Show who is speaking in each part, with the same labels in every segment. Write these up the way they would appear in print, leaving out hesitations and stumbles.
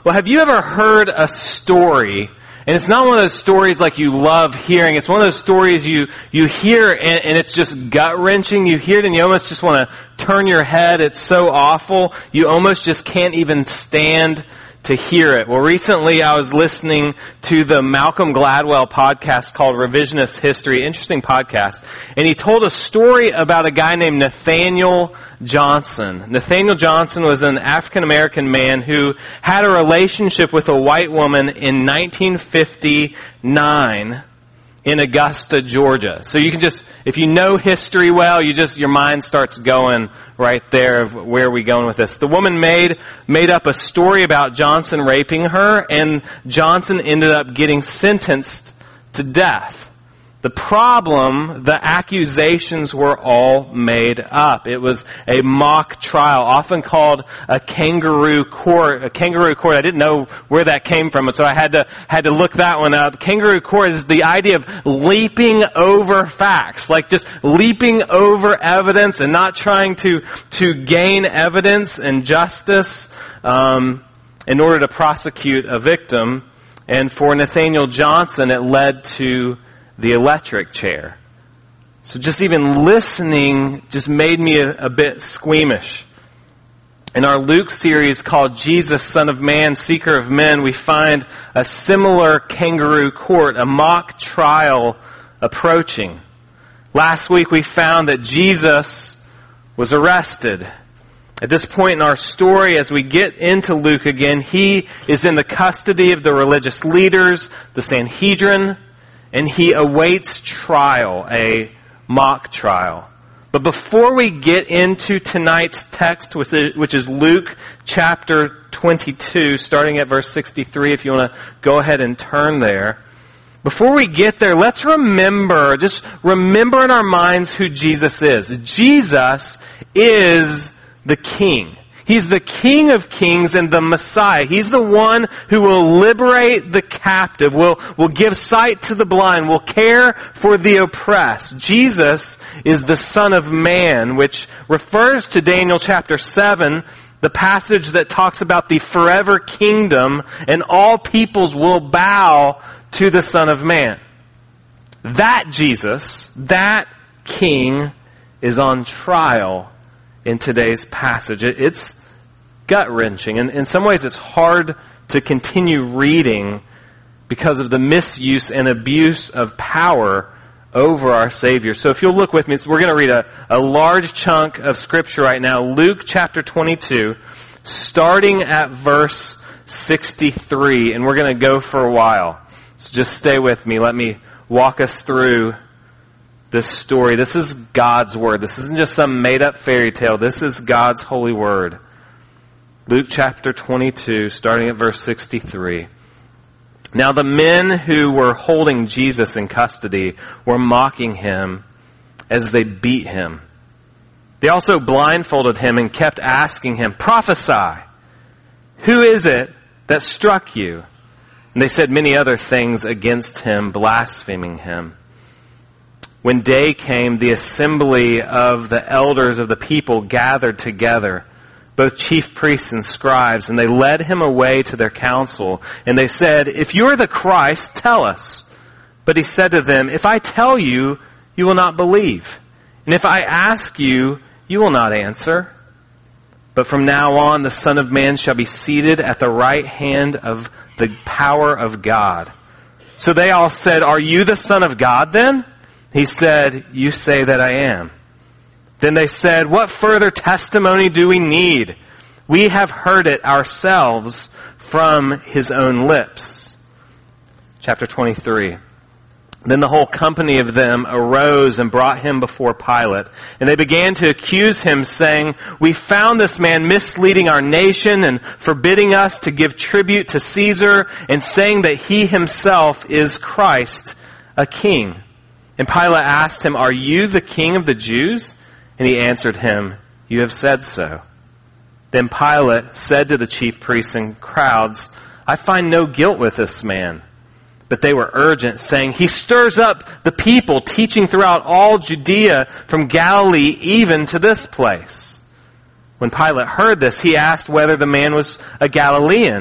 Speaker 1: Well, have you ever heard a story, and it's not one of those stories like you love hearing, it's one of those stories you hear and it's just gut-wrenching. You hear it and you almost just want to turn your head. It's so awful. You almost just can't even stand to hear it. Well, recently I was listening to the Malcolm Gladwell podcast called Revisionist History. Interesting podcast. And he told a story about a guy named Nathaniel Johnson. Nathaniel Johnson was an African-American man who had a relationship with a white woman in 1959 in Augusta, Georgia. So you can just, if you know history well, your mind starts going right there of where are we going with this. The woman made up a story about Johnson raping her, and Johnson ended up getting sentenced to death. The problem, the accusations were all made up. It was a mock trial, often called a kangaroo court. A kangaroo court, I didn't know where that came from, so I had to look that one up. Kangaroo court is the idea of leaping over facts, like just leaping over evidence and not trying to gain evidence and justice in order to prosecute a victim. And for Nathaniel Johnson, it led to the electric chair. So just even listening just made me a bit squeamish. In our Luke series called Jesus, Son of Man, Seeker of Men, we find a similar kangaroo court, a mock trial approaching. Last week we found that Jesus was arrested. At this point in our story, as we get into Luke again, he is in the custody of the religious leaders, the Sanhedrin, and he awaits trial, a mock trial. But before we get into tonight's text, which is Luke chapter 22, starting at verse 63, if you want to go ahead and turn there. Before we get there, let's remember in our minds who Jesus is. Jesus is the King. He's the King of Kings and the Messiah. He's the one who will liberate the captive, will give sight to the blind, will care for the oppressed. Jesus is the Son of Man, which refers to Daniel chapter 7, the passage that talks about the forever kingdom, and all peoples will bow to the Son of Man. That Jesus, that King, is on trial in today's passage. It's gut-wrenching. And in some ways it's hard to continue reading because of the misuse and abuse of power over our Savior. So if you'll look with me, we're going to read a large chunk of Scripture right now. Luke chapter 22, starting at verse 63. And we're going to go for a while. So just stay with me. Let me walk us through this story. This is God's Word. This isn't just some made-up fairy tale. This is God's holy Word. Luke chapter 22, starting at verse 63. Now the men who were holding Jesus in custody were mocking him as they beat him. They also blindfolded him and kept asking him, "Prophesy, who is it that struck you?" And they said many other things against him, blaspheming him. When day came, the assembly of the elders of the people gathered together, both chief priests and scribes, and they led him away to their council. And they said, "If you are the Christ, tell us." But he said to them, "If I tell you, you will not believe. And if I ask you, you will not answer. But from now on, the Son of Man shall be seated at the right hand of the power of God." So they all said, "Are you the Son of God then?" He said, "You say that I am." Then they said, "What further testimony do we need? We have heard it ourselves from his own lips." Chapter 23. Then the whole company of them arose and brought him before Pilate. And they began to accuse him, saying, "We found this man misleading our nation and forbidding us to give tribute to Caesar, and saying that he himself is Christ, a king." And Pilate asked him, "Are you the king of the Jews?" And he answered him, "You have said so." Then Pilate said to the chief priests and crowds, "I find no guilt with this man." But they were urgent, saying, "He stirs up the people, teaching throughout all Judea, from Galilee even to this place." When Pilate heard this, he asked whether the man was a Galilean.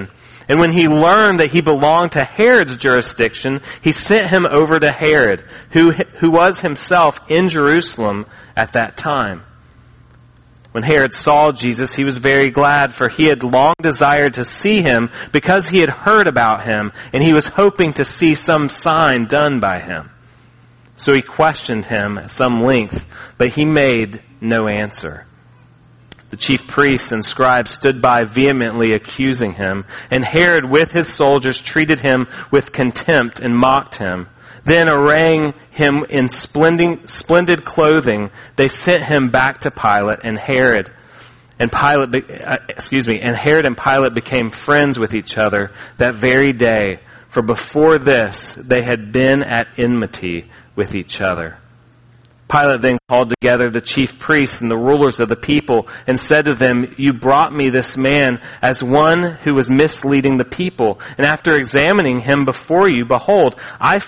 Speaker 1: And when he learned that he belonged to Herod's jurisdiction, he sent him over to Herod, who was himself in Jerusalem at that time. When Herod saw Jesus, he was very glad, for he had long desired to see him because he had heard about him, and he was hoping to see some sign done by him. So he questioned him at some length, but he made no answer. The chief priests and scribes stood by vehemently accusing him, and Herod with his soldiers treated him with contempt and mocked him. Then, arraying him in splendid clothing, they sent him back to Pilate, and Herod and Pilate became friends with each other that very day, for before this they had been at enmity with each other. Pilate then called together the chief priests and the rulers of the people and said to them, "You brought me this man as one who was misleading the people. And after examining him before you, behold, I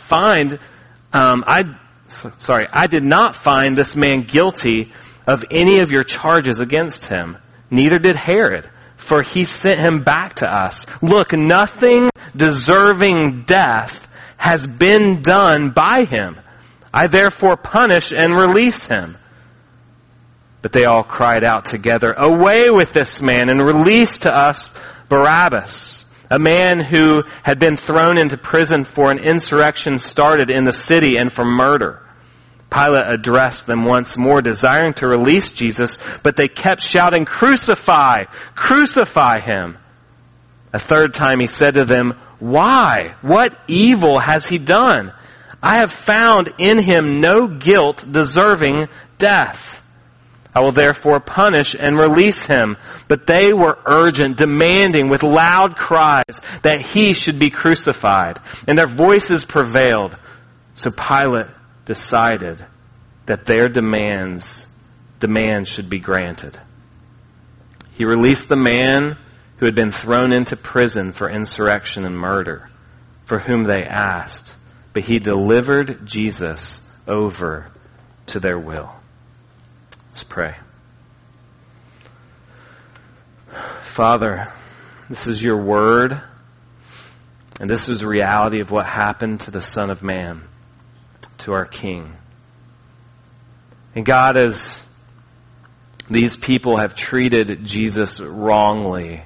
Speaker 1: did not find this man guilty of any of your charges against him. Neither did Herod, for he sent him back to us. Look, nothing deserving death has been done by him. I therefore punish and release him." But they all cried out together, "Away with this man, and release to us Barabbas, a man who had been thrown into prison for an insurrection started in the city and for murder." Pilate addressed them once more, desiring to release Jesus, but they kept shouting, "Crucify! Crucify him!" A third time he said to them, "Why? What evil has he done? I have found in him no guilt deserving death. I will therefore punish and release him." But they were urgent, demanding with loud cries that he should be crucified. And their voices prevailed. So Pilate decided that their demands should be granted. He released the man who had been thrown into prison for insurrection and murder, for whom they asked. But he delivered Jesus over to their will. Let's pray. Father, this is your word, and this is the reality of what happened to the Son of Man, to our King. And God, as these people have treated Jesus wrongly,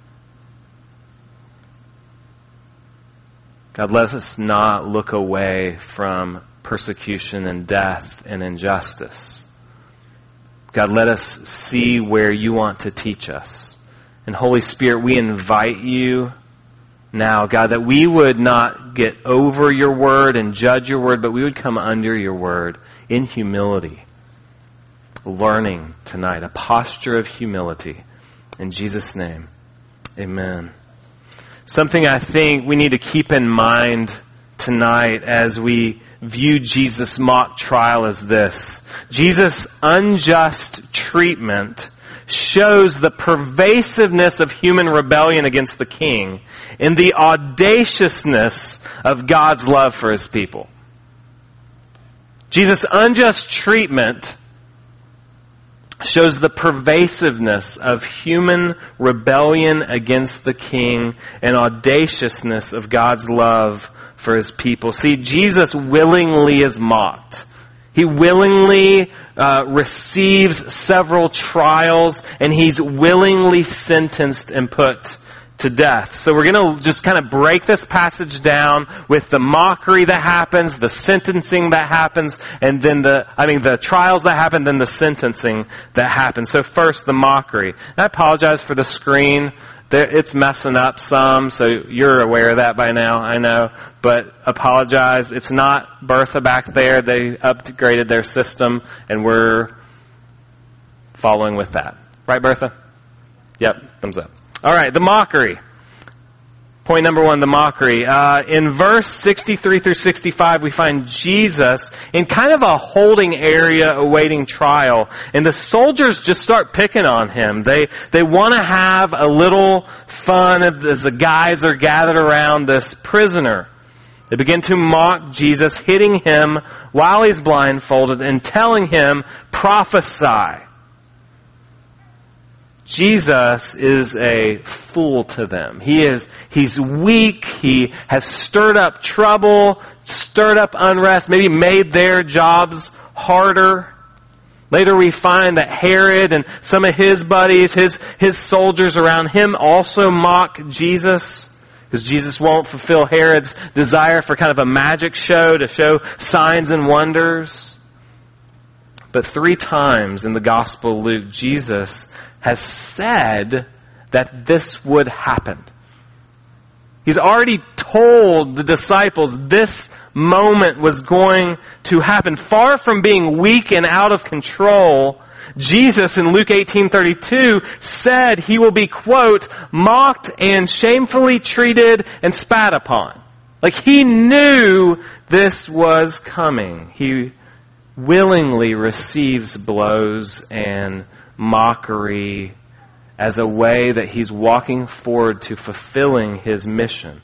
Speaker 1: God, let us not look away from persecution and death and injustice. God, let us see where you want to teach us. And Holy Spirit, we invite you now, God, that we would not get over your word and judge your word, but we would come under your word in humility, learning tonight, a posture of humility. In Jesus' name, amen. Something I think we need to keep in mind tonight as we view Jesus' mock trial is this. Jesus' unjust treatment shows the pervasiveness of human rebellion against the king and the audaciousness of God's love for his people. Jesus' unjust treatment shows the pervasiveness of human rebellion against the king and audaciousness of God's love for his people. See, Jesus willingly is mocked. He willingly receives several trials, and he's willingly sentenced and put to death. So we're going to just kind of break this passage down with the mockery that happens, the sentencing that happens, and then the trials that happen, then the sentencing that happens. So first, the mockery. And I apologize for the screen. It's messing up some, so you're aware of that by now, I know. But apologize. It's not Bertha back there. They upgraded their system, and we're following with that. Right, Bertha? Yep, thumbs up. All right, the mockery. Point number one, the mockery. In verse 63 through 65, we find Jesus in kind of a holding area awaiting trial. And the soldiers just start picking on him. They want to have a little fun as the guys are gathered around this prisoner. They begin to mock Jesus, hitting him while he's blindfolded and telling him, "Prophesy." Jesus is a fool to them. He's weak. He has stirred up trouble, stirred up unrest, maybe made their jobs harder. Later we find that Herod and some of his buddies, his soldiers around him also mock Jesus, because Jesus won't fulfill Herod's desire for kind of a magic show to show signs and wonders. But 3 times in the Gospel of Luke, Jesus has said that this would happen. He's already told the disciples this moment was going to happen. Far from being weak and out of control, Jesus in Luke 18:32 said he will be, quote, mocked and shamefully treated and spat upon. Like he knew this was coming. He willingly receives blows and mockery as a way that he's walking forward to fulfilling his mission.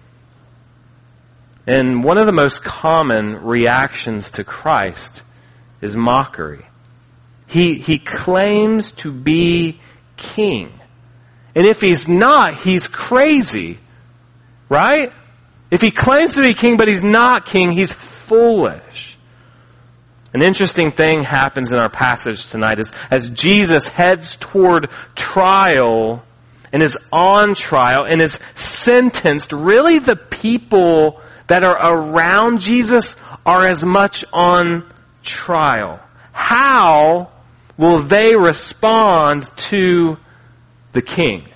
Speaker 1: And one of the most common reactions to Christ is mockery. He claims to be king. And if he's not, he's crazy. Right? If he claims to be king but he's not king, he's foolish. An interesting thing happens in our passage tonight as Jesus heads toward trial and is on trial and is sentenced. Really, the people that are around Jesus are as much on trial. How will they respond to the king?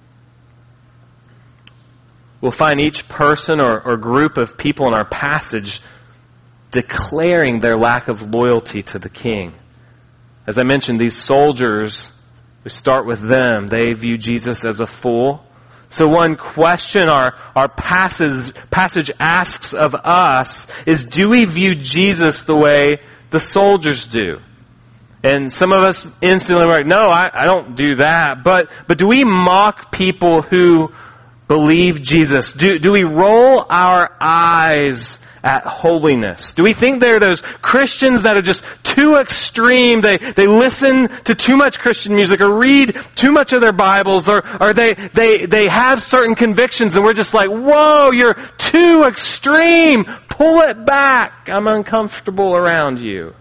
Speaker 1: We'll find each person or group of people in our passage declaring their lack of loyalty to the king. As I mentioned, these soldiers, we start with them. They view Jesus as a fool. So one question our passage asks of us is, do we view Jesus the way the soldiers do? And some of us instantly are like, no, I don't do that. But do we mock people who believe Jesus? Do we roll our eyes at holiness? Do we think they're those Christians that are just too extreme? They listen to too much Christian music or read too much of their Bibles, or they have certain convictions and we're just like, whoa, you're too extreme. Pull it back. I'm uncomfortable around you.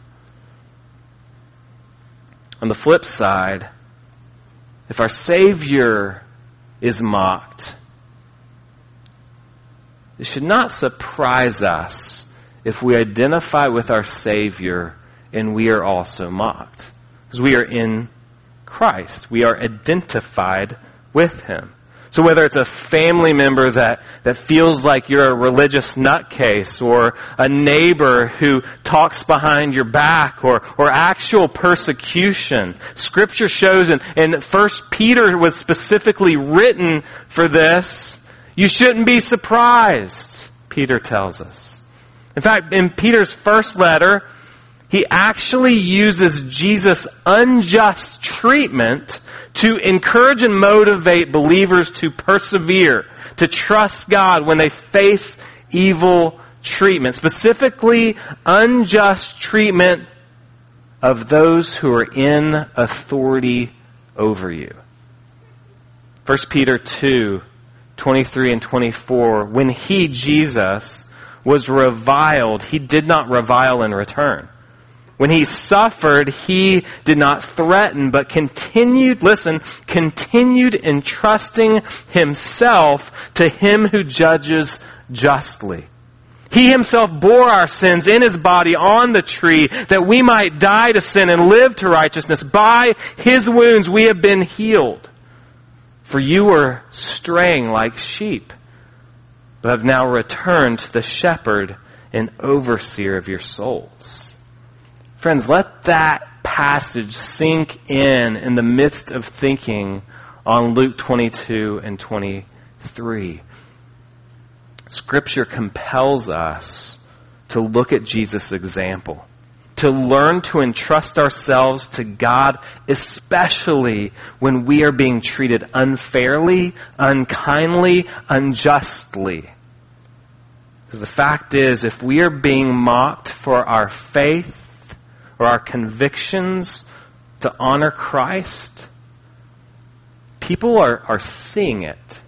Speaker 1: On the flip side, if our Savior is mocked, it should not surprise us if we identify with our Savior and we are also mocked. Because we are in Christ. We are identified with Him. So whether it's a family member that feels like you're a religious nutcase, or a neighbor who talks behind your back, or actual persecution, Scripture shows, and 1 Peter was specifically written for this. You shouldn't be surprised, Peter tells us. In fact, in Peter's first letter, he actually uses Jesus' unjust treatment to encourage and motivate believers to persevere, to trust God when they face evil treatment. Specifically, unjust treatment of those who are in authority over you. 1 Peter 2:23 and 24, when he, Jesus, was reviled, he did not revile in return. When he suffered, he did not threaten, but continued entrusting himself to him who judges justly. He himself bore our sins in his body on the tree, that we might die to sin and live to righteousness. By his wounds we have been healed. For you were straying like sheep, but have now returned to the shepherd and overseer of your souls. Friends, let that passage sink in the midst of thinking on Luke 22 and 23. Scripture compels us to look at Jesus' example, to learn to entrust ourselves to God, especially when we are being treated unfairly, unkindly, unjustly. Because the fact is, if we are being mocked for our faith or our convictions to honor Christ, people are seeing it.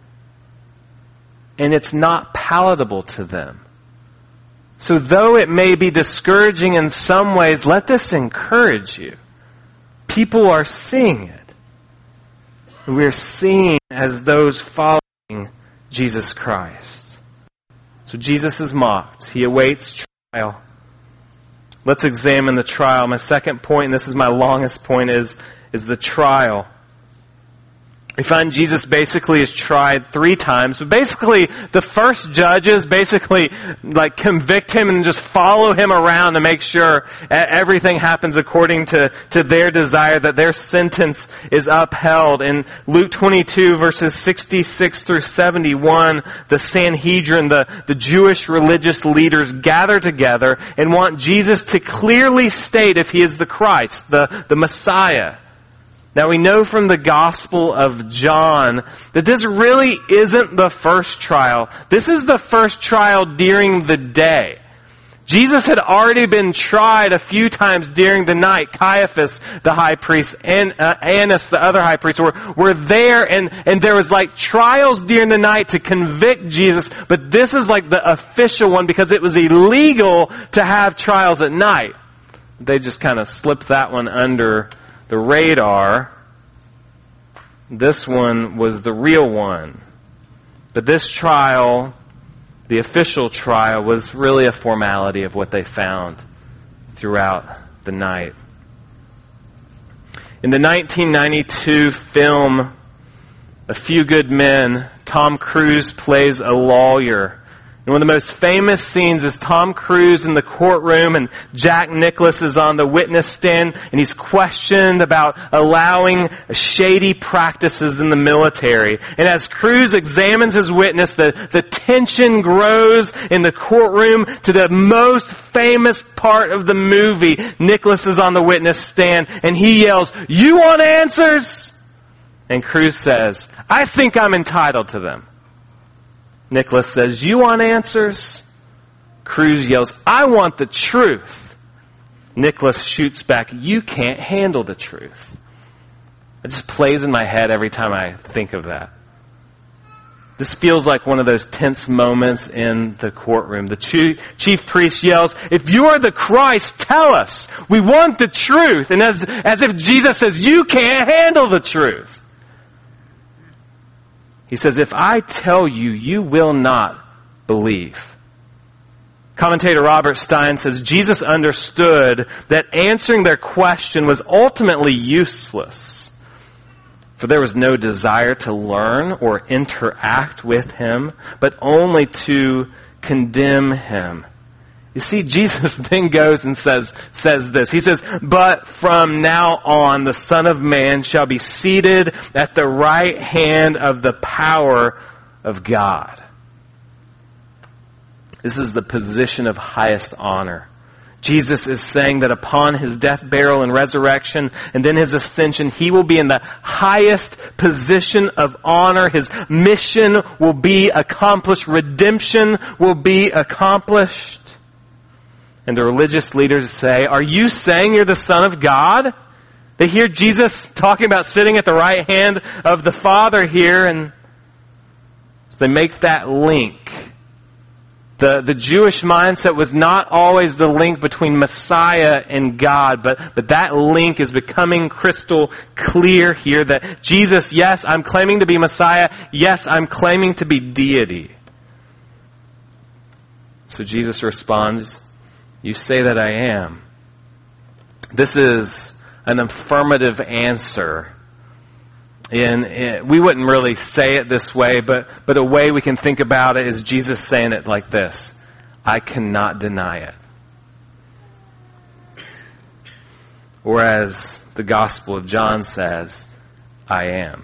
Speaker 1: And it's not palatable to them. So though it may be discouraging in some ways, let this encourage you. People are seeing it. We're seen as those following Jesus Christ. So Jesus is mocked. He awaits trial. Let's examine the trial. My second point, and this is my longest point, is the trial. We find Jesus basically is tried 3 times. But basically, the first judges convict him and just follow him around to make sure everything happens according to their desire, that their sentence is upheld. In Luke 22, verses 66 through 71, the Sanhedrin, the Jewish religious leaders, gather together and want Jesus to clearly state if he is the Christ, the Messiah. Now we know from the Gospel of John that this really isn't the first trial. This is the first trial during the day. Jesus had already been tried a few times during the night. Caiaphas, the high priest, and Annas, the other high priest, were there, and there was trials during the night to convict Jesus, but this is the official one because it was illegal to have trials at night. They just kind of slipped that one under the radar. This one was the real one. But this trial, the official trial, was really a formality of what they found throughout the night. In the 1992 film, A Few Good Men, Tom Cruise plays a lawyer. And one of the most famous scenes is Tom Cruise in the courtroom, and Jack Nicklaus is on the witness stand, and he's questioned about allowing shady practices in the military. And as Cruise examines his witness, the tension grows in the courtroom to the most famous part of the movie. Nicklaus is on the witness stand, and he yells, "You want answers?" And Cruise says, "I think I'm entitled to them." Nicklaus says, "You want answers?" Cruise yells, "I want the truth." Nicklaus shoots back, "You can't handle the truth." It just plays in my head every time I think of that. This feels like one of those tense moments in the courtroom. The chief priest yells, "If you are the Christ, tell us. We want the truth." And as if Jesus says, "You can't handle the truth." He says, "If I tell you, you will not believe." Commentator Robert Stein says Jesus understood that answering their question was ultimately useless, for there was no desire to learn or interact with him, but only to condemn him. You see, Jesus then goes and says this. He says, "But from now on, the Son of Man shall be seated at the right hand of the power of God." This is the position of highest honor. Jesus is saying that upon his death, burial, and resurrection, and then his ascension, he will be in the highest position of honor. His mission will be accomplished. Redemption will be accomplished. And the religious leaders say, "Are you saying you're the Son of God?" They hear Jesus talking about sitting at the right hand of the Father here, and so they make that link. The Jewish mindset was not always the link between Messiah and God, but that link is becoming crystal clear here that Jesus, yes, I'm claiming to be Messiah. Yes, I'm claiming to be deity. So Jesus responds, "You say that I am." This is an affirmative answer. And we wouldn't really say it this way, but a way we can think about it is Jesus saying it like this: "I cannot deny it." Or as the Gospel of John says, "I am."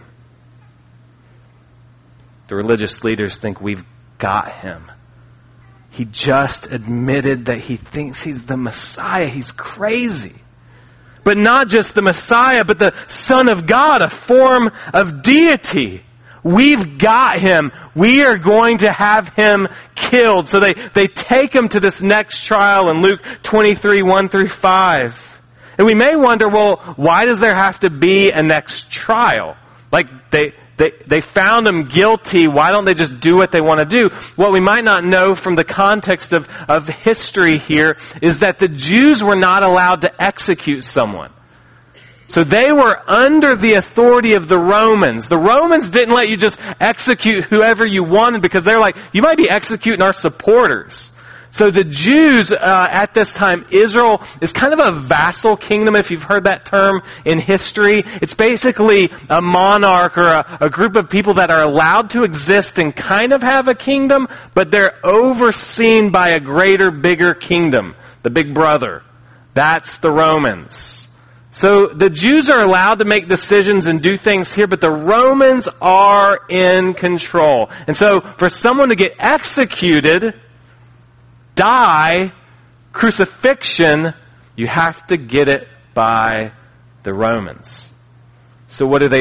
Speaker 1: The religious leaders think we've got him. He just admitted that he thinks he's the Messiah. He's crazy. But not just the Messiah, but the Son of God, a form of deity. We've got him. We are going to have him killed. So they take him to this next trial in Luke 23, 1 through 5. And we may wonder, well, why does there have to be a next trial? Like, they found him guilty. Why don't they just do what they want to do? What we might not know from the context of history here is that the Jews were not allowed to execute someone. So they were under the authority of the Romans. The Romans didn't let you just execute whoever you wanted because they're like, you might be executing our supporters. So the Jews, at this time, Israel is kind of a vassal kingdom, if you've heard that term in history. It's basically a monarch or a group of people that are allowed to exist and kind of have a kingdom, but they're overseen by a greater, bigger kingdom, the big brother. That's the Romans. So the Jews are allowed to make decisions and do things here, but the Romans are in control. And so for someone to get executed, die, crucifixion, you have to get it by the Romans. So what do?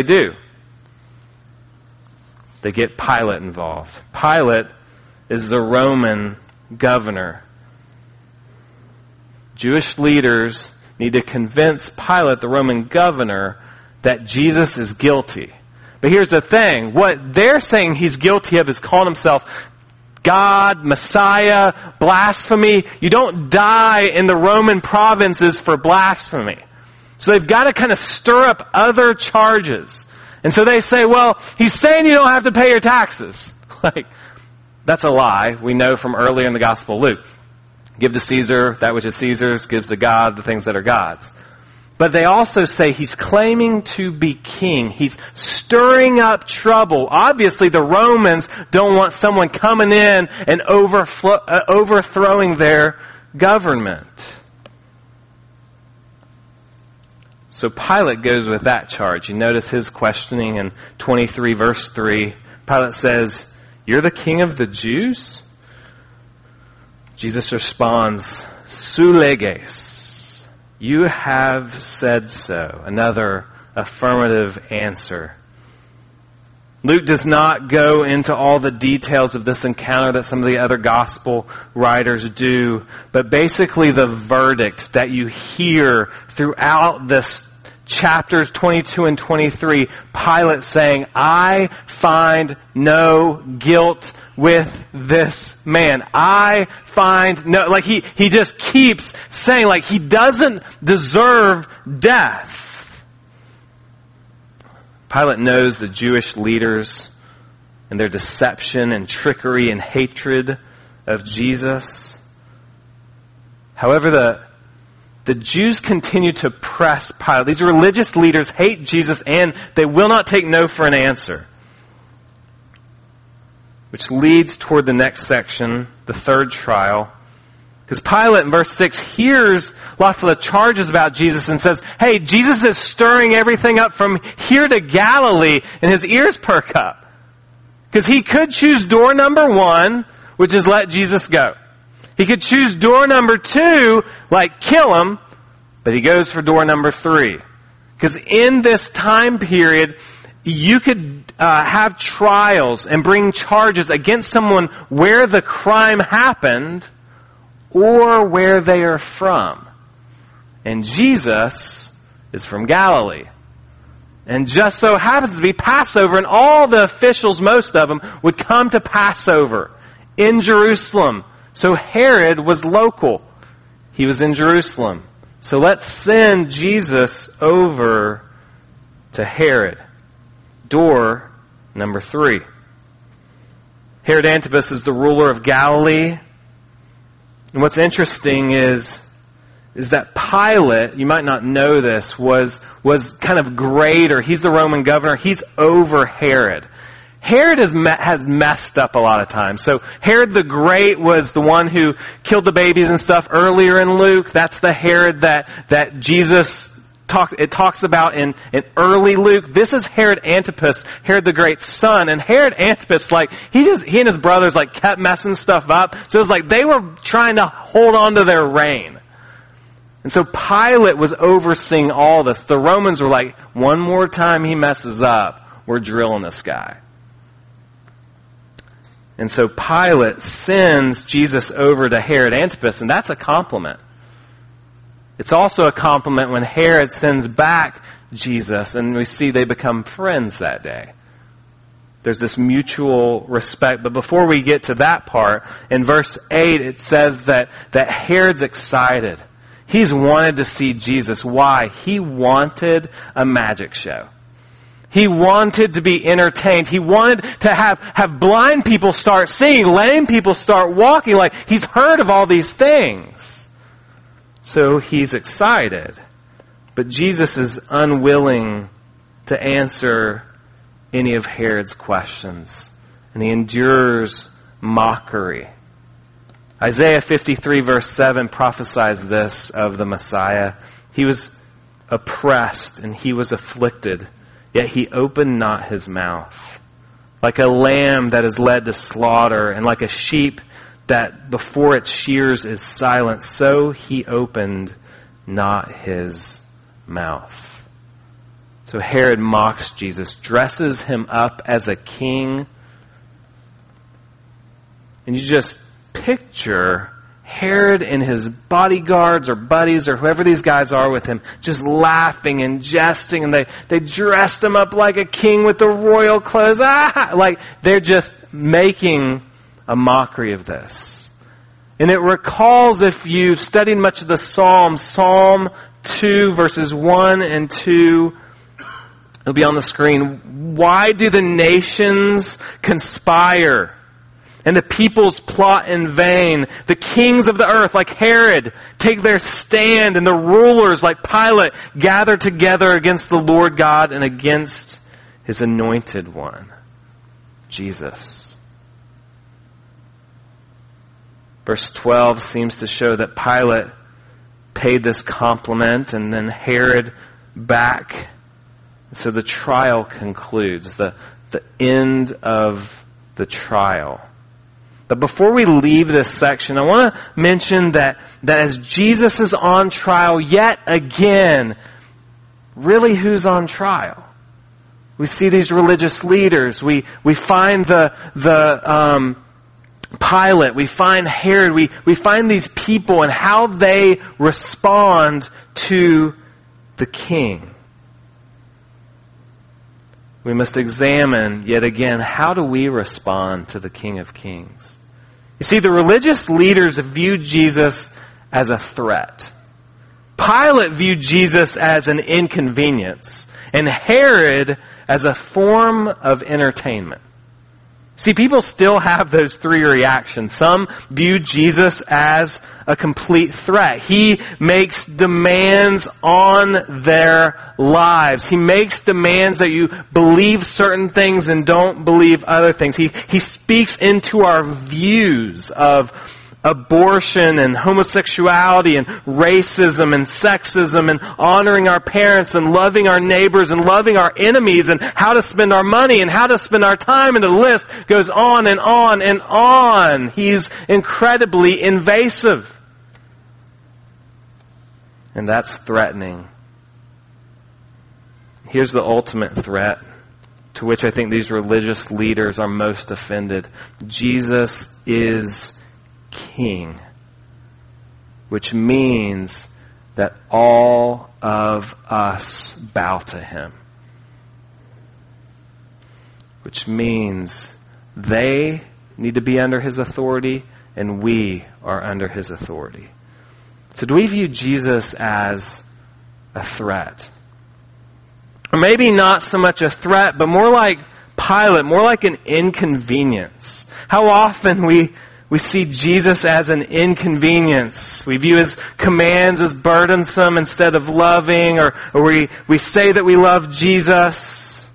Speaker 1: They get Pilate involved. Pilate is the Roman governor. Jewish leaders need to convince Pilate, the Roman governor, that Jesus is guilty. But here's the thing. What they're saying he's guilty of is calling himself God, Messiah, blasphemy. You don't die in the Roman provinces for blasphemy. So they've got to kind of stir up other charges. And so they say, well, he's saying you don't have to pay your taxes. That's a lie. We know from earlier in the Gospel of Luke. Give to Caesar that which is Caesar's, gives to God the things that are God's. But they also say he's claiming to be king. He's stirring up trouble. Obviously, the Romans don't want someone coming in and overthrowing their government. So Pilate goes with that charge. You notice his questioning in 23 verse 3. Pilate says, "You're the king of the Jews?" Jesus responds, "Su leges." You have said so. Another affirmative answer. Luke does not go into all the details of this encounter that some of the other gospel writers do, but basically the verdict that you hear throughout this chapters 22 and 23, Pilate saying, "I find no guilt with this man. I find no," he just keeps saying he doesn't deserve death. Pilate knows the Jewish leaders and their deception and trickery and hatred of Jesus. However, the Jews continue to press Pilate. These religious leaders hate Jesus and they will not take no for an answer. Which leads toward the next section, the third trial. Because Pilate in verse 6 hears lots of the charges about Jesus and says, hey, Jesus is stirring everything up from here to Galilee, and his ears perk up. Because he could choose door number 1, which is let Jesus go. He could choose door number 2, kill him, but he goes for door number 3. Because in this time period, you could have trials and bring charges against someone where the crime happened or where they are from. And Jesus is from Galilee. And just so happens to be Passover, and all the officials, most of them, would come to Passover in Jerusalem. So Herod was local. He was in Jerusalem. So let's send Jesus over to Herod. Door number 3. Herod Antipas is the ruler of Galilee. And what's interesting is that Pilate, you might not know this, was kind of greater. He's the Roman governor. He's over Herod. Herod has messed up a lot of times. So Herod the Great was the one who killed the babies and stuff earlier in Luke. That's the Herod that Jesus talks about in early Luke. This is Herod Antipas, Herod the Great's son. And Herod Antipas, he and his brothers kept messing stuff up. So it was they were trying to hold on to their reign. And so Pilate was overseeing all this. The Romans were one more time he messes up, we're drilling this guy. And so Pilate sends Jesus over to Herod Antipas, and that's a compliment. It's also a compliment when Herod sends back Jesus, and we see they become friends that day. There's this mutual respect. But before we get to that part, in verse 8 it says that Herod's excited. He's wanted to see Jesus. Why? He wanted a magic show. He wanted to be entertained. He wanted to have blind people start seeing, lame people start walking. Like, he's heard of all these things. So he's excited. But Jesus is unwilling to answer any of Herod's questions. And he endures mockery. Isaiah 53 verse 7 prophesies this of the Messiah. He was oppressed and he was afflicted, yet he opened not his mouth. Like a lamb that is led to slaughter, and like a sheep that before its shears is silent, so he opened not his mouth. So Herod mocks Jesus, dresses him up as a king. And you just picture Herod and his bodyguards or buddies or whoever these guys are with him just laughing and jesting, and they dressed him up like a king with the royal clothes. Like they're just making a mockery of this. And it recalls, if you've studied much of the Psalms, Psalm 2 verses 1 and 2, it'll be on the screen. Why do the nations conspire and the peoples plot in vain? The kings of the earth, like Herod, take their stand, and the rulers, like Pilate, gather together against the Lord God and against his anointed one, Jesus. Verse 12 seems to show that Pilate paid this compliment and then Herod back. So the trial concludes, the end of the trial. But before we leave this section, I want to mention that as Jesus is on trial yet again, really who's on trial? We see these religious leaders. We find the Pilate. We find Herod. We find these people and how they respond to the king. We must examine, yet again, how do we respond to the King of Kings? You see, the religious leaders viewed Jesus as a threat. Pilate viewed Jesus as an inconvenience, and Herod as a form of entertainment. See, people still have those three reactions. Some view Jesus as a complete threat. He makes demands on their lives. He makes demands that you believe certain things and don't believe other things. He speaks into our views of abortion and homosexuality and racism and sexism and honoring our parents and loving our neighbors and loving our enemies and how to spend our money and how to spend our time, and the list goes on and on and on. He's incredibly invasive. And that's threatening. Here's the ultimate threat to which I think these religious leaders are most offended. Jesus is King, which means that all of us bow to him. Which means they need to be under his authority and we are under his authority. So do we view Jesus as a threat? Or maybe not so much a threat, but more like Pilate, more like an inconvenience. How often we see Jesus as an inconvenience. We view his commands as burdensome instead of loving, or we say that we love Jesus,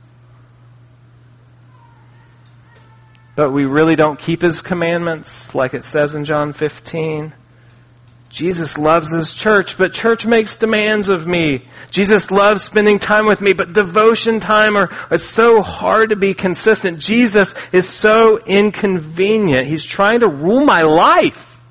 Speaker 1: but we really don't keep his commandments, like it says in John 15. Jesus loves his church, but church makes demands of me. Jesus loves spending time with me, but devotion time is so hard to be consistent. Jesus is so inconvenient. He's trying to rule my life.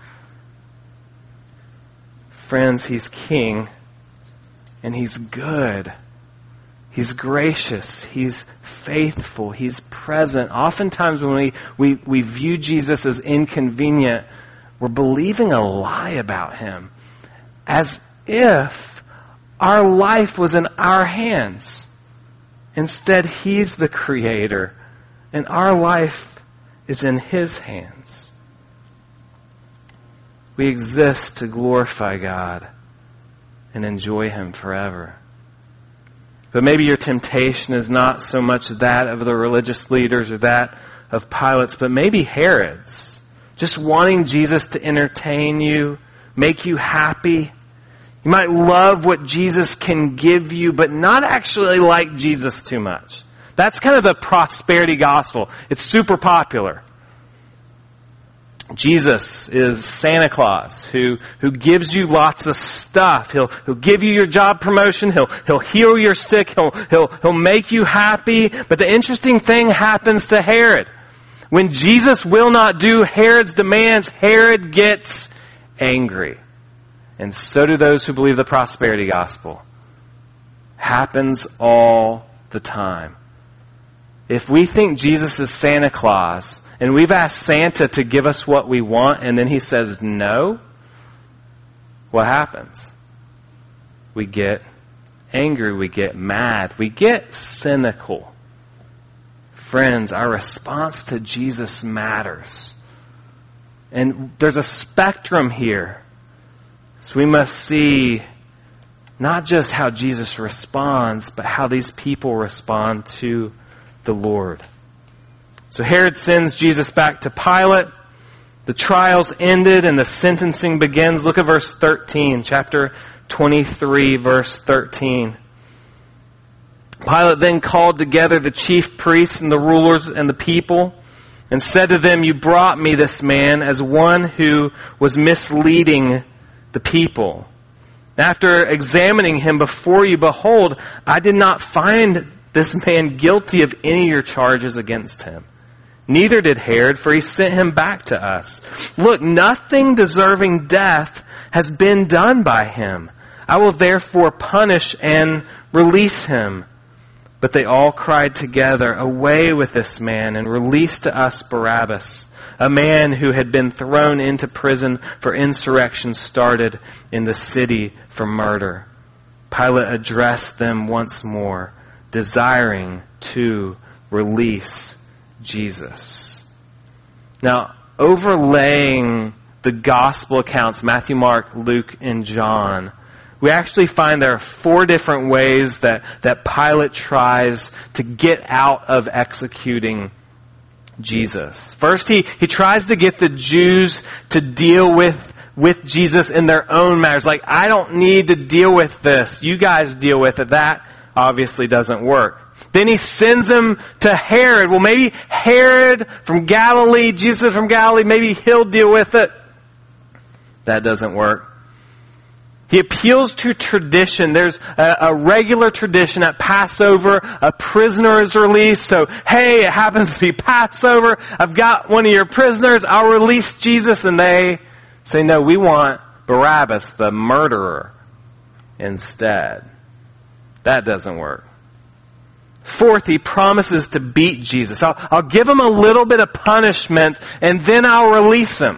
Speaker 1: Friends, he's king, and he's good. He's gracious. He's faithful. He's present. Oftentimes when we view Jesus as inconvenient, we're believing a lie about him, as if our life was in our hands. Instead, he's the creator And our life is in His hands. We exist to glorify God and enjoy Him forever. But maybe your temptation is not so much that of the religious leaders or that of Pilate's, but maybe Herod's. Just wanting Jesus to entertain you, make you happy. You might love what Jesus can give you, but not actually like Jesus too much. That's kind of the prosperity gospel. It's super popular. Jesus is Santa Claus who gives you lots of stuff. He'll give you your job promotion. He'll heal your sick. He'll make you happy. But the interesting thing happens to Herod. When Jesus will not do Herod's demands, Herod gets angry. And so do those who believe the prosperity gospel. Happens all the time. If we think Jesus is Santa Claus, and we've asked Santa to give us what we want, and then he says no, what happens? We get angry, we get mad, we get cynical. Friends, our response to Jesus matters. And there's a spectrum here. So we must see not just how Jesus responds, but how these people respond to the Lord. So Herod sends Jesus back to Pilate. The trials ended and the sentencing begins. Look at verse 13, chapter 23, verse 13. Pilate then called together the chief priests and the rulers and the people and said to them, "You brought me this man as one who was misleading the people. After examining him before you, behold, I did not find this man guilty of any of your charges against him. Neither did Herod, for he sent him back to us. Look, nothing deserving death has been done by him. I will therefore punish and release him." But they all cried together, "Away with this man, and release to us Barabbas, a man who had been thrown into prison for insurrection started in the city for murder." Pilate addressed them once more, desiring to release Jesus. Now, overlaying the gospel accounts, Matthew, Mark, Luke, and John, we actually find there are 4 different ways that Pilate tries to get out of executing Jesus. First, he tries to get the Jews to deal with Jesus in their own matters. Like, I don't need to deal with this. You guys deal with it. That obviously doesn't work. Then he sends him to Herod. Well, maybe Herod from Galilee, Jesus from Galilee, maybe he'll deal with it. That doesn't work. He appeals to tradition. There's a regular tradition at Passover. A prisoner is released. So, hey, it happens to be Passover. I've got one of your prisoners. I'll release Jesus. And they say, no, we want Barabbas, the murderer, instead. That doesn't work. Fourth, he promises to beat Jesus. I'll give him a little bit of punishment and then I'll release him.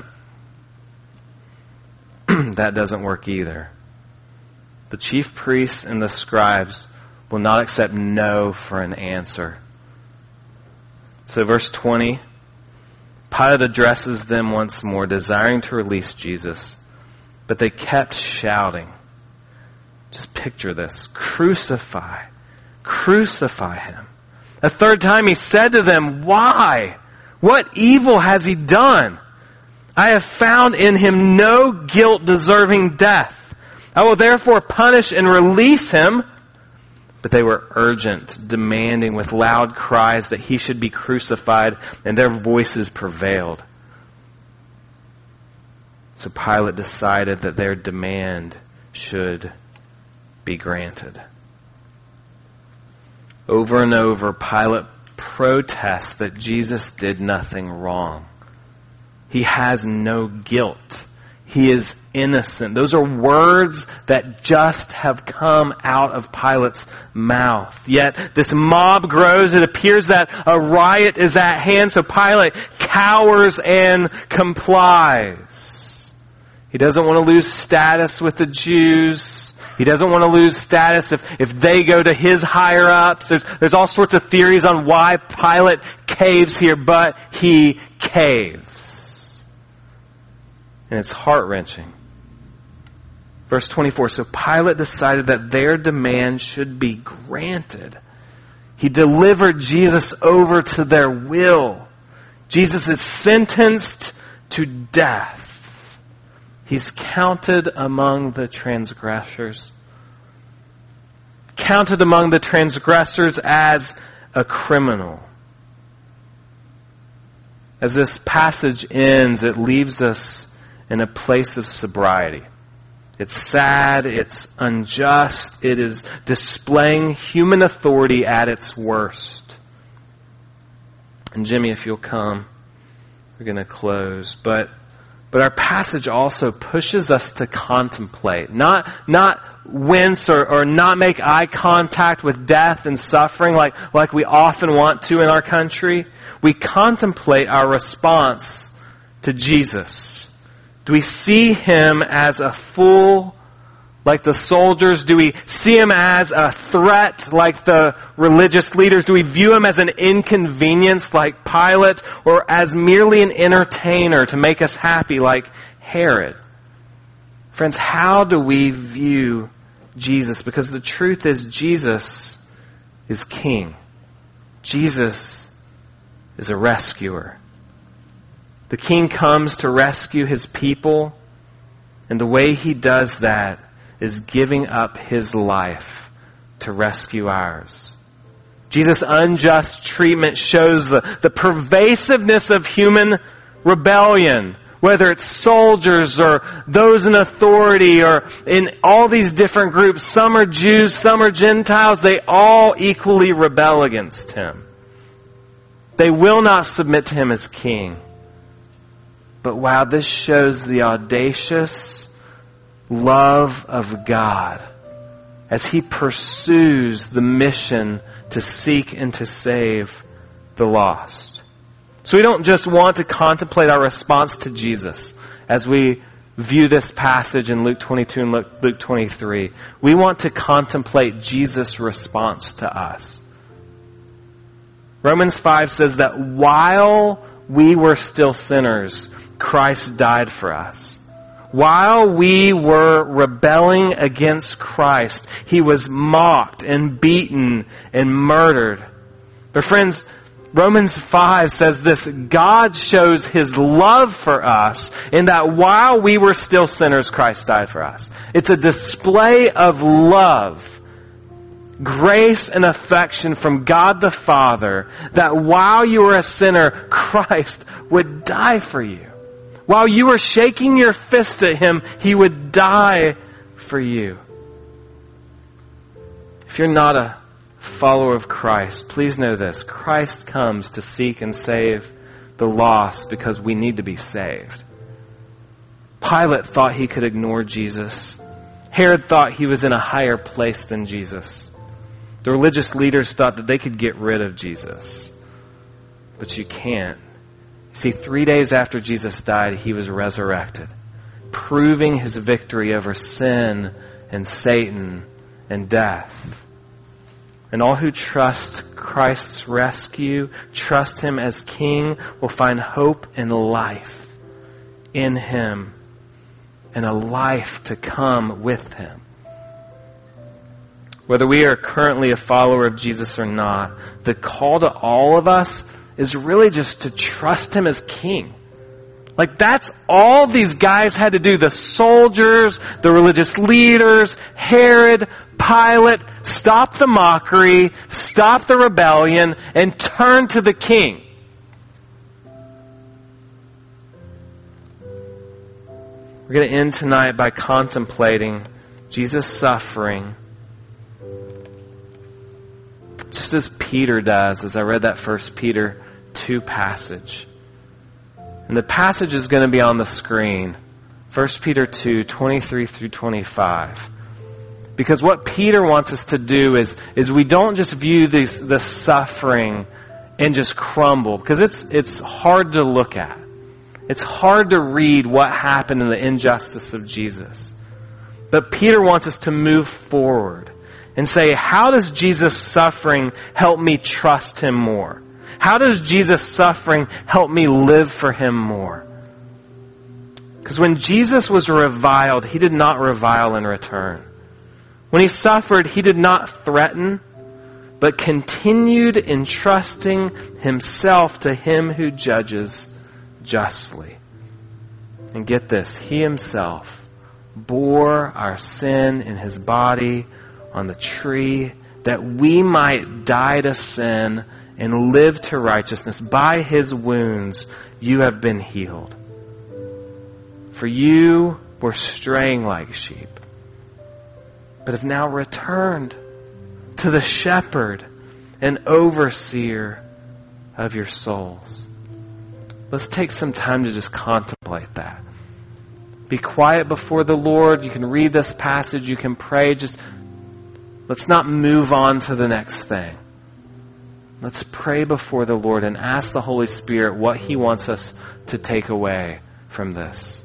Speaker 1: That doesn't work either. The chief priests and the scribes will not accept no for an answer. So verse 20, Pilate addresses them once more, desiring to release Jesus. But they kept shouting. Just picture this. Crucify. Crucify him. A third time he said to them, why? What evil has he done? I have found in him no guilt deserving death. I will therefore punish and release him. But they were urgent, demanding with loud cries that he should be crucified, and their voices prevailed. So Pilate decided that their demand should be granted. Over and over, Pilate protests that Jesus did nothing wrong. He has no guilt. He is innocent. Those are words that just have come out of Pilate's mouth. Yet this mob grows. It appears that a riot is at hand, so Pilate cowers and complies. He doesn't want to lose status with the Jews. He doesn't want to lose status if they go to his higher ups. There's all sorts of theories on why Pilate caves here, but he caves. And it's heart-wrenching. Verse 24, so Pilate decided that their demand should be granted. He delivered Jesus over to their will. Jesus is sentenced to death. He's counted among the transgressors. Counted among the transgressors as a criminal. As this passage ends, it leaves us in a place of sobriety. It's sad, it's unjust, it is displaying human authority at its worst. And Jimmy, if you'll come, we're going to close. But our passage also pushes us to contemplate, not wince or not make eye contact with death and suffering like we often want to in our country. We contemplate our response to Jesus. Do we see him as a fool like the soldiers? Do we see him as a threat like the religious leaders? Do we view him as an inconvenience like Pilate, or as merely an entertainer to make us happy like Herod? Friends, how do we view Jesus? Because the truth is, Jesus is king. Jesus is a rescuer. The king comes to rescue his people, and the way he does that is giving up his life to rescue ours. Jesus' unjust treatment shows the pervasiveness of human rebellion, whether it's soldiers or those in authority or in all these different groups. Some are Jews, some are Gentiles. They all equally rebel against him. They will not submit to him as king. But wow, this shows the audacious love of God as he pursues the mission to seek and to save the lost. So we don't just want to contemplate our response to Jesus as we view this passage in Luke 22 and Luke 23. We want to contemplate Jesus' response to us. Romans 5 says that while we were still sinners, Christ died for us. While we were rebelling against Christ, he was mocked and beaten and murdered. But friends, Romans 5 says this: God shows his love for us in that while we were still sinners, Christ died for us. It's a display of love, grace and affection from God the Father, that while you were a sinner, Christ would die for you. While you were shaking your fist at him, he would die for you. If you're not a follower of Christ, please know this: Christ comes to seek and save the lost because we need to be saved. Pilate thought he could ignore Jesus. Herod thought he was in a higher place than Jesus. The religious leaders thought that they could get rid of Jesus. But you can't. See, 3 days after Jesus died, he was resurrected, proving his victory over sin and Satan and death. And all who trust Christ's rescue, trust him as king, will find hope and life in him and a life to come with him. Whether we are currently a follower of Jesus or not, the call to all of us is really just to trust him as king. Like, that's all these guys had to do. The soldiers, the religious leaders, Herod, Pilate, stop the mockery, stop the rebellion, and turn to the king. We're going to end tonight by contemplating Jesus' suffering, just as Peter does, as I read that 1 Peter 2 passage. And the passage is going to be on the screen. 1 Peter 2, 23 through 25. Because what Peter wants us to do is we don't just view the suffering and just crumble. Because it's hard to look at. It's hard to read what happened in the injustice of Jesus. But Peter wants us to move forward and say, how does Jesus' suffering help me trust Him more? How does Jesus' suffering help me live for Him more? Because when Jesus was reviled, He did not revile in return. When He suffered, He did not threaten, but continued entrusting Himself to Him who judges justly. And get this, He Himself bore our sin in His body on the tree that we might die to sin and live to righteousness. By His wounds you have been healed. For you were straying like sheep, but have now returned to the shepherd and overseer of your souls. Let's take some time to just contemplate that. Be quiet before the Lord. You can read this passage. You can pray. Just let's not move on to the next thing. Let's pray before the Lord and ask the Holy Spirit what He wants us to take away from this.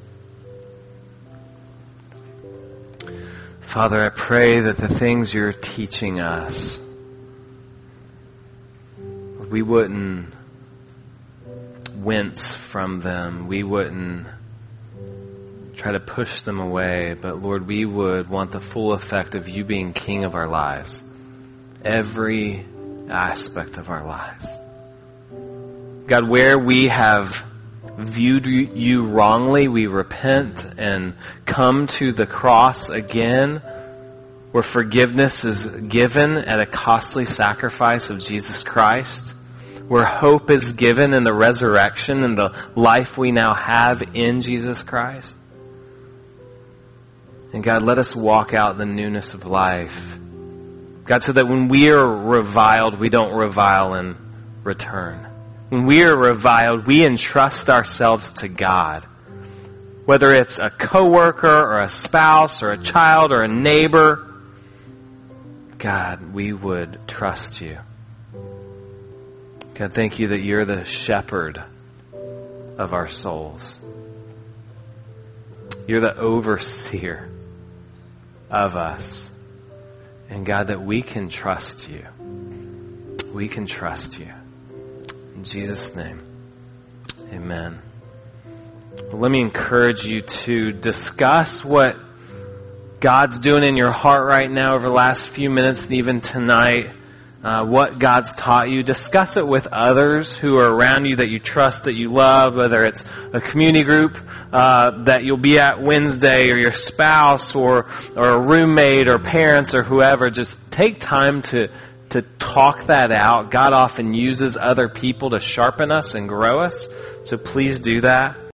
Speaker 1: Father, I pray that the things You're teaching us, we wouldn't wince from them. We wouldn't try to push them away. But Lord, we would want the full effect of You being King of our lives. Every aspect of our lives. God, where we have viewed You wrongly, we repent and come to the cross again, where forgiveness is given at a costly sacrifice of Jesus Christ, where hope is given in the resurrection and the life we now have in Jesus Christ. And God, let us walk out the newness of life. God, so that when we are reviled, we don't revile in return. When we are reviled, we entrust ourselves to God. Whether it's a coworker or a spouse or a child or a neighbor, God, we would trust You. God, thank You that You're the shepherd of our souls. You're the overseer of us. And God, that we can trust You. We can trust You. In Jesus' name, amen. Well, let me encourage you to discuss what God's doing in your heart right now over the last few minutes and even tonight. What God's taught you. Discuss it with others who are around you that you trust, that you love, whether it's a community group that you'll be at Wednesday, or your spouse, or a roommate, or parents, or whoever. Just take time to talk that out. God often uses other people to sharpen us and grow us. So please do that.